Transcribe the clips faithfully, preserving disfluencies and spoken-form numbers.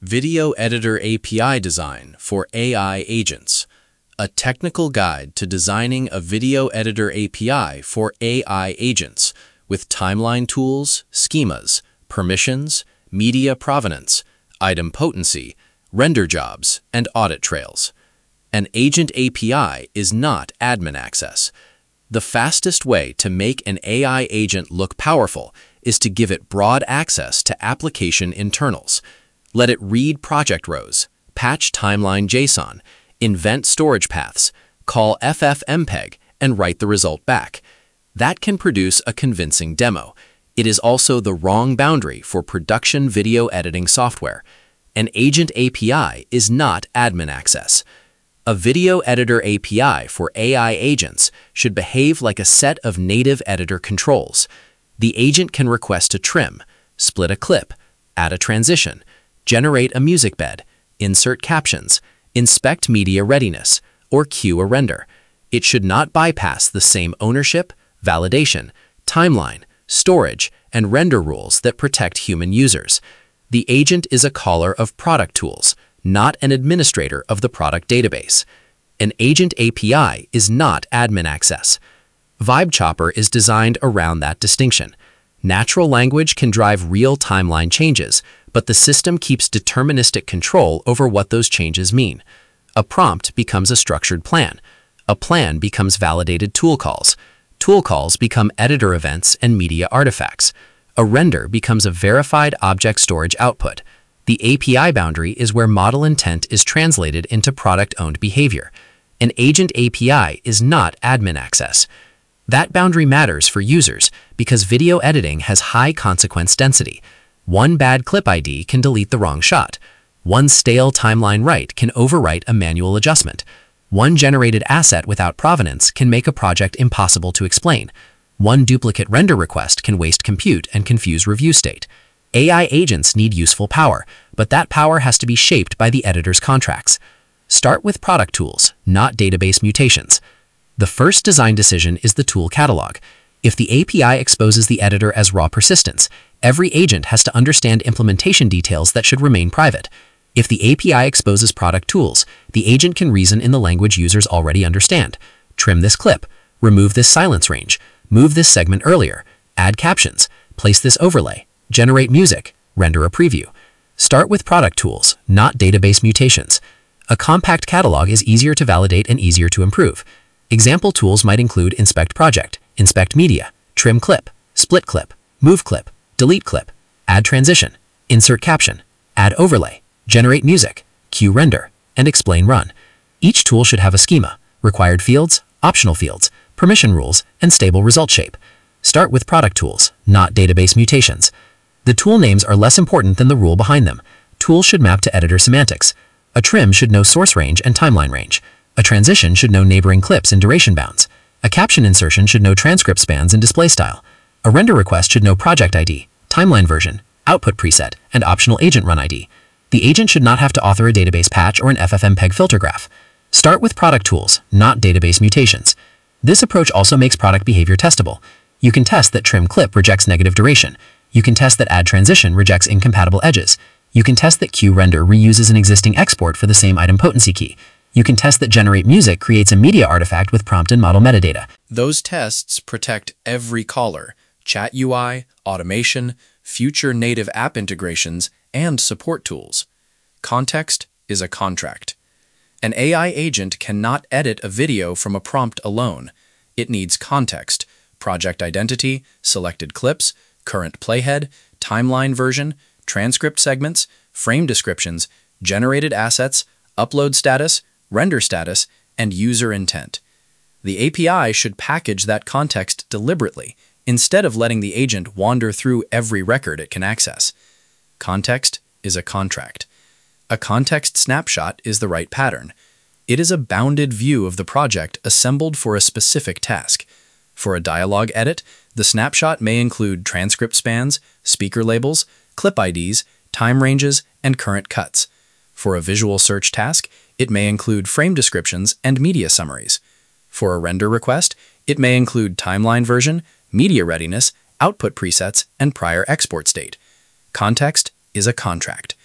Video Editor A P I Design for A I Agents, a technical guide to designing a video editor A P I for A I agents with timeline tools, schemas, permissions, media provenance, idempotency, render jobs, and audit trails. An agent A P I is not admin access. The fastest way to make an A I agent look powerful is to give it broad access to application internals. Let it read project rows, patch timeline JSON, invent storage paths, call F F M P E G, and write the result back. That can produce a convincing demo. It is also the wrong boundary for production video editing software. An agent A P I is not admin access. A video editor A P I for A I agents should behave like a set of native editor controls. The agent can request a trim, split a clip, add a transition, generate a music bed, insert captions, inspect media readiness, or queue a render. It should not bypass the same ownership, validation, timeline, storage, and render rules that protect human users. The agent is a caller of product tools, not an administrator of the product database. An agent A P I is not admin access. VibeChopper is designed around that distinction. Natural language can drive real timeline changes, but the system keeps deterministic control over what those changes mean. A prompt becomes a structured plan. A plan becomes validated tool calls. Tool calls become editor events and media artifacts. A render becomes a verified object storage output. The A P I boundary is where model intent is translated into product-owned behavior. An agent A P I is not admin access. That boundary matters for users because video editing has high consequence density. One bad clip I D can delete the wrong shot. One stale timeline write can overwrite a manual adjustment. One generated asset without provenance can make a project impossible to explain. One duplicate render request can waste compute and confuse review state. A I agents need useful power, but that power has to be shaped by the editor's contracts. Start with product tools, not database mutations. The first design decision is the tool catalog. If the A P I exposes the editor as raw persistence, every agent has to understand implementation details that should remain private. If the A P I exposes product tools, the agent can reason in the language users already understand. Trim this clip, remove this silence range, move this segment earlier, add captions, place this overlay, generate music, render a preview. Start with product tools, not database mutations. A compact catalog is easier to validate and easier to improve. Example tools might include Inspect Project, Inspect Media, Trim Clip, Split Clip, Move Clip, Delete Clip, Add Transition, Insert Caption, Add Overlay, Generate Music, Queue Render, and Explain Run. Each tool should have a schema, required fields, optional fields, permission rules, and stable result shape. Start with product tools, not database mutations. The tool names are less important than the rule behind them. Tools should map to editor semantics. A trim should know source range and timeline range. A transition should know neighboring clips and duration bounds. A caption insertion should know transcript spans and display style. A render request should know project I D, timeline version, output preset, and optional agent run I D. The agent should not have to author a database patch or an F F M P E G filter graph. Start with product tools, not database mutations. This approach also makes product behavior testable. You can test that trim clip rejects negative duration. You can test that add transition rejects incompatible edges. You can test that queue render reuses an existing export for the same idempotency key. You can test that generate music creates a media artifact with prompt and model metadata. Those tests protect every caller, chat U I, automation, future native app integrations, and support tools. Context is a contract. An A I agent cannot edit a video from a prompt alone. It needs context, project identity, selected clips, current playhead, timeline version, transcript segments, frame descriptions, generated assets, upload status, render status, and user intent. The A P I should package that context deliberately, instead of letting the agent wander through every record it can access. Context is a contract. A context snapshot is the right pattern. It is a bounded view of the project assembled for a specific task. For a dialogue edit, the snapshot may include transcript spans, speaker labels, clip I Ds, time ranges, and current cuts. For a visual search task, it may include frame descriptions and media summaries. For a render request, it may include timeline version, media readiness, output presets, and prior export state. Context is a contract.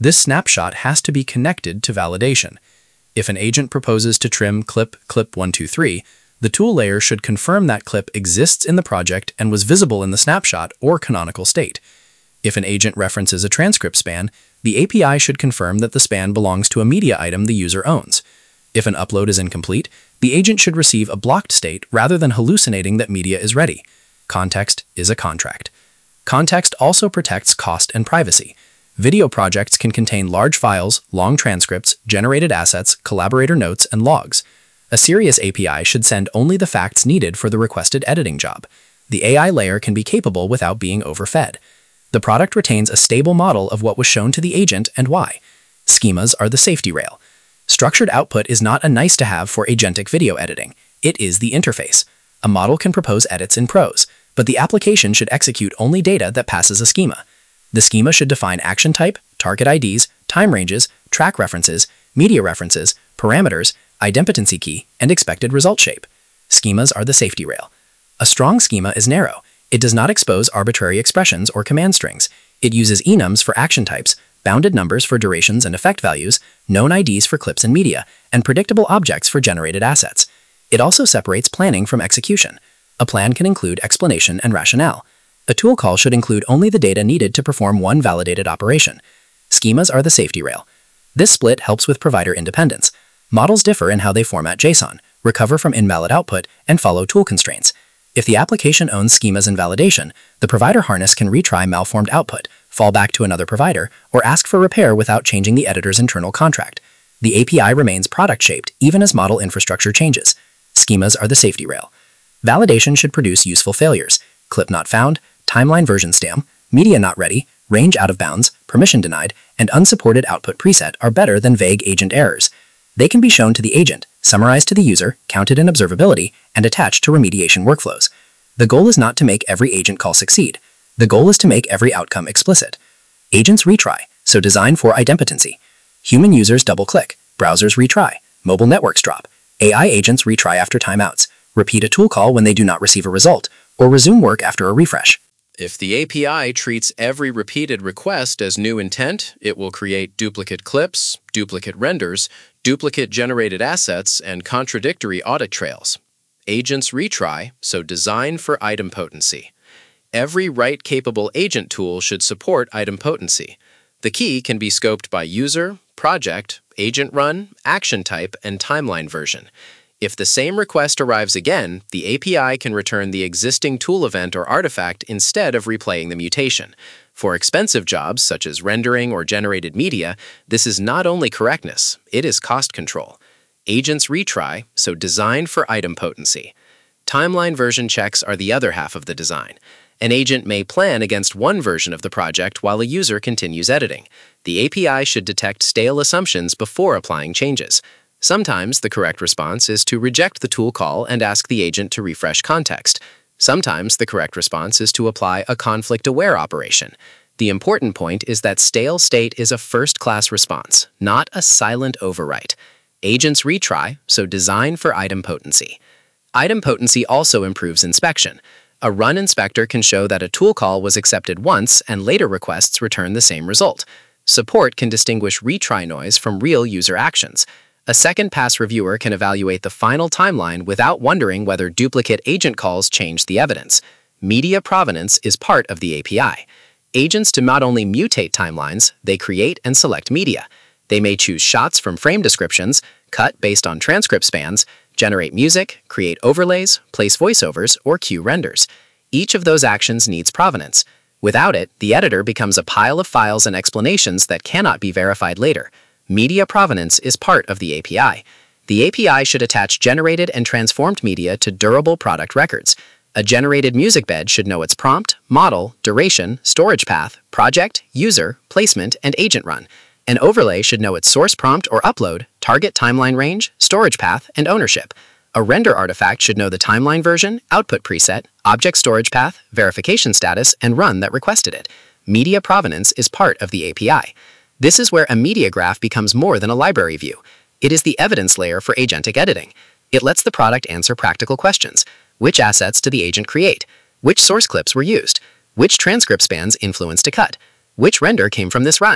This snapshot has to be connected to validation. If an agent proposes to trim clip clip one two three, the tool layer should confirm that clip exists in the project and was visible in the snapshot or canonical state. If an agent references a transcript span, the A P I should confirm that the span belongs to a media item the user owns. If an upload is incomplete, the agent should receive a blocked state rather than hallucinating that media is ready. Context is a contract. Context also protects cost and privacy. Video projects can contain large files, long transcripts, generated assets, collaborator notes, and logs. A serious A P I should send only the facts needed for the requested editing job. The A I layer can be capable without being overfed. The product retains a stable model of what was shown to the agent and why. Schemas are the safety rail. Structured output is not a nice-to-have for agentic video editing. It is the interface. A model can propose edits in prose, but the application should execute only data that passes a schema. The schema should define action type, target I Ds, time ranges, track references, media references, parameters, idempotency key, and expected result shape. Schemas are the safety rail. A strong schema is narrow. It does not expose arbitrary expressions or command strings. It uses enums for action types, bounded numbers for durations and effect values, known I Ds for clips and media, and predictable objects for generated assets. It also separates planning from execution. A plan can include explanation and rationale. A tool call should include only the data needed to perform one validated operation. Schemas are the safety rail. This split helps with provider independence. Models differ in how they format JSON, recover from invalid output, and follow tool constraints. If the application owns schemas and validation, the provider harness can retry malformed output, fall back to another provider, or ask for repair without changing the editor's internal contract. The A P I remains product-shaped even as model infrastructure changes. Schemas are the safety rail. Validation should produce useful failures: clip not found, timeline version stam, media not ready, range out of bounds, permission denied, and unsupported output preset are better than vague agent errors. They can be shown to the agent, summarized to the user, counted in observability, and attached to remediation workflows. The goal is not to make every agent call succeed. The goal is to make every outcome explicit. Agents retry, so design for idempotency. Human users double-click, browsers retry, mobile networks drop. A I agents retry after timeouts, repeat a tool call when they do not receive a result, or resume work after a refresh. If the A P I treats every repeated request as new intent, it will create duplicate clips, duplicate renders, duplicate generated assets, and contradictory audit trails. Agents retry, so design for idempotency. Every write-capable agent tool should support idempotency. The key can be scoped by user, project, agent run, action type, and timeline version. If the same request arrives again, the A P I can return the existing tool event or artifact instead of replaying the mutation. For expensive jobs, such as rendering or generated media, this is not only correctness, it is cost control. Agents retry, so design for idempotency. Timeline version checks are the other half of the design. An agent may plan against one version of the project while a user continues editing. The A P I should detect stale assumptions before applying changes. Sometimes the correct response is to reject the tool call and ask the agent to refresh context. Sometimes the correct response is to apply a conflict-aware operation. The important point is that stale state is a first-class response, not a silent overwrite. Agents retry, so design for idempotency. Idempotency also improves inspection. A run inspector can show that a tool call was accepted once and later requests return the same result. Support can distinguish retry noise from real user actions. A second-pass reviewer can evaluate the final timeline without wondering whether duplicate agent calls change the evidence. Media provenance is part of the A P I. Agents do not only mutate timelines, they create and select media. They may choose shots from frame descriptions, cut based on transcript spans, generate music, create overlays, place voiceovers, or queue renders. Each of those actions needs provenance. Without it, the editor becomes a pile of files and explanations that cannot be verified later. Media provenance is part of the A P I. The A P I should attach generated and transformed media to durable product records. A generated music bed should know its prompt, model, duration, storage path, project, user, placement, and agent run. An overlay should know its source prompt or upload, target timeline range, storage path, and ownership. A render artifact should know the timeline version, output preset, object storage path, verification status, and run that requested it. Media provenance is part of the A P I. This is where a media graph becomes more than a library view. It is the evidence layer for agentic editing. It lets the product answer practical questions. Which assets did the agent create? Which source clips were used? Which transcript spans influenced a cut? Which render came from this run?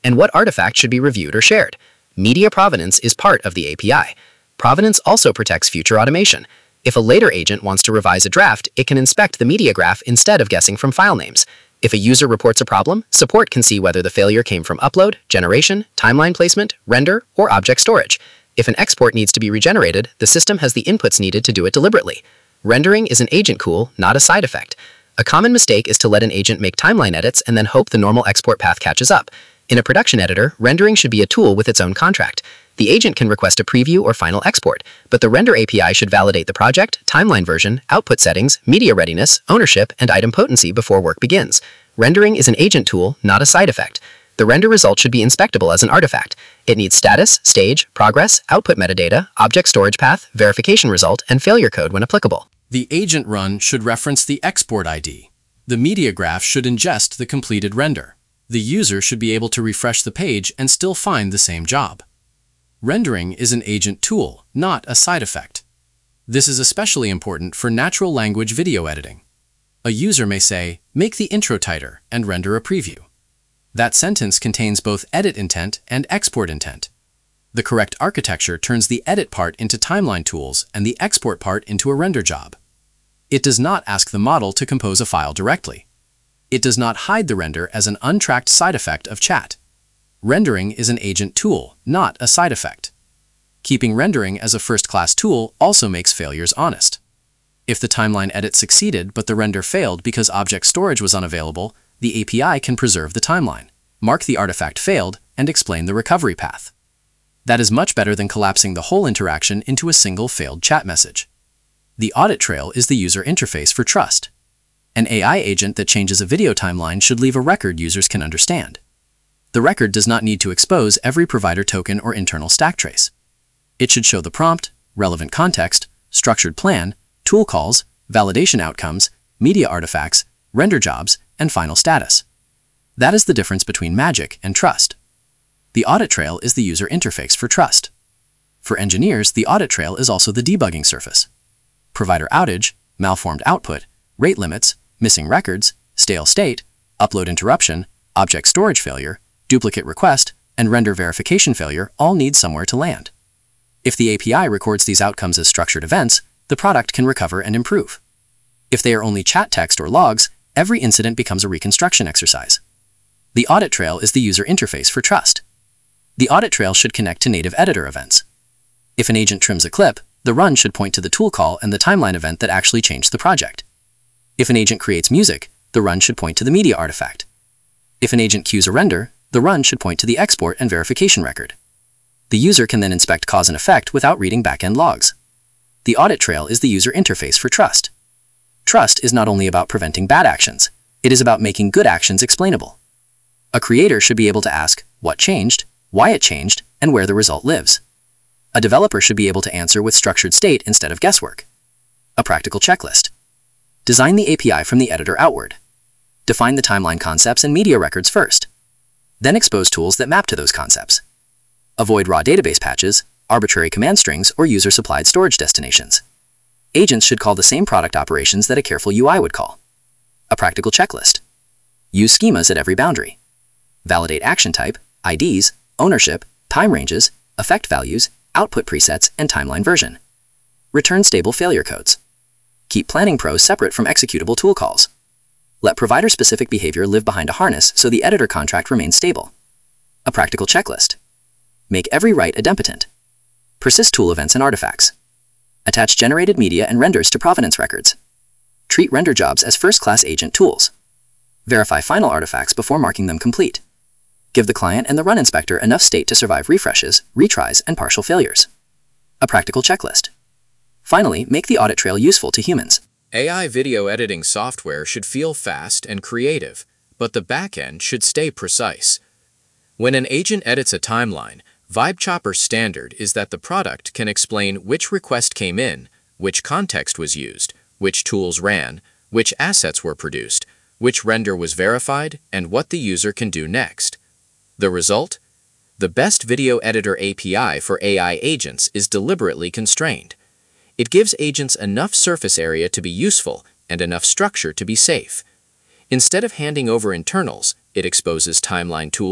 and what artifact should be reviewed or shared. Media provenance is part of the A P I. Provenance also protects future automation. If a later agent wants to revise a draft, it can inspect the media graph instead of guessing from file names. If a user reports a problem, support can see whether the failure came from upload, generation, timeline placement, render, or object storage. If an export needs to be regenerated, the system has the inputs needed to do it deliberately. Rendering is an agent tool, not a side effect. A common mistake is to let an agent make timeline edits and then hope the normal export path catches up. In a production editor, rendering should be a tool with its own contract. The agent can request a preview or final export, but the render A P I should validate the project, timeline version, output settings, media readiness, ownership, and item potency before work begins. Rendering is an agent tool, not a side effect. The render result should be inspectable as an artifact. It needs status, stage, progress, output metadata, object storage path, verification result, and failure code when applicable. The agent run should reference the export I D. The media graph should ingest the completed render. The user should be able to refresh the page and still find the same job. Rendering is an agent tool, not a side effect. This is especially important for natural language video editing. A user may say, "Make the intro tighter," and render a preview. That sentence contains both edit intent and export intent. The correct architecture turns the edit part into timeline tools and the export part into a render job. It does not ask the model to compose a file directly. It does not hide the render as an untracked side effect of chat. Rendering is an agent tool, not a side effect. Keeping rendering as a first-class tool also makes failures honest. If the timeline edit succeeded but the render failed because object storage was unavailable, the A P I can preserve the timeline, mark the artifact failed, and explain the recovery path. That is much better than collapsing the whole interaction into a single failed chat message. The audit trail is the user interface for trust. An A I agent that changes a video timeline should leave a record users can understand. The record does not need to expose every provider token or internal stack trace. It should show the prompt, relevant context, structured plan, tool calls, validation outcomes, media artifacts, render jobs, and final status. That is the difference between magic and trust. The audit trail is the user interface for trust. For engineers, the audit trail is also the debugging surface. Provider outage, malformed output, rate limits, missing records, stale state, upload interruption, object storage failure, duplicate request, and render verification failure all need somewhere to land. If the A P I records these outcomes as structured events, the product can recover and improve. If they are only chat text or logs, every incident becomes a reconstruction exercise. The audit trail is the user interface for trust. The audit trail should connect to native editor events. If an agent trims a clip, the run should point to the tool call and the timeline event that actually changed the project. If an agent creates music, the run should point to the media artifact. If an agent queues a render, the run should point to the export and verification record. The user can then inspect cause and effect without reading backend logs. The audit trail is the user interface for trust. Trust is not only about preventing bad actions, it is about making good actions explainable. A creator should be able to ask what changed, why it changed, and where the result lives. A developer should be able to answer with structured state instead of guesswork. A practical checklist. Design the A P I from the editor outward. Define the timeline concepts and media records first. Then expose tools that map to those concepts. Avoid raw database patches, arbitrary command strings, or user-supplied storage destinations. Agents should call the same product operations that a careful U I would call. A practical checklist. Use schemas at every boundary. Validate action type, I Ds, ownership, time ranges, effect values, output presets, and timeline version. Return stable failure codes. Keep planning pros separate from executable tool calls. Let provider-specific behavior live behind a harness so the editor contract remains stable. A practical checklist. Make every write idempotent. Persist tool events and artifacts. Attach generated media and renders to provenance records. Treat render jobs as first-class agent tools. Verify final artifacts before marking them complete. Give the client and the run inspector enough state to survive refreshes, retries, and partial failures. A practical checklist. Finally, make the audit trail useful to humans. A I video editing software should feel fast and creative, but the backend should stay precise. When an agent edits a timeline, VibeChopper's standard is that the product can explain which request came in, which context was used, which tools ran, which assets were produced, which render was verified, and what the user can do next. The result? The best video editor A P I for A I agents is deliberately constrained. It gives agents enough surface area to be useful and enough structure to be safe. Instead of handing over internals, it exposes timeline tools,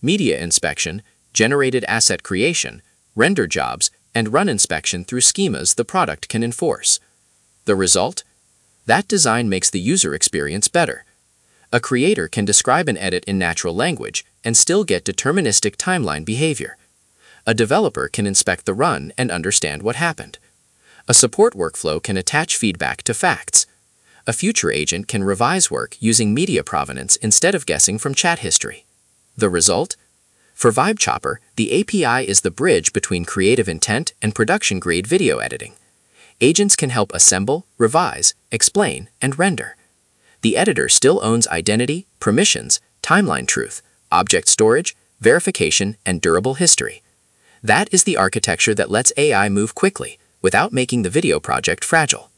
media inspection, generated asset creation, render jobs, and run inspection through schemas the product can enforce. The result? That design makes the user experience better. A creator can describe an edit in natural language and still get deterministic timeline behavior. A developer can inspect the run and understand what happened. A support workflow can attach feedback to facts. A future agent can revise work using media provenance instead of guessing from chat history. The result? For VibeChopper, the A P I is the bridge between creative intent and production-grade video editing. Agents can help assemble, revise, explain, and render. The editor still owns identity, permissions, timeline truth, object storage, verification, and durable history. That is the architecture that lets A I move quickly without making the video project fragile.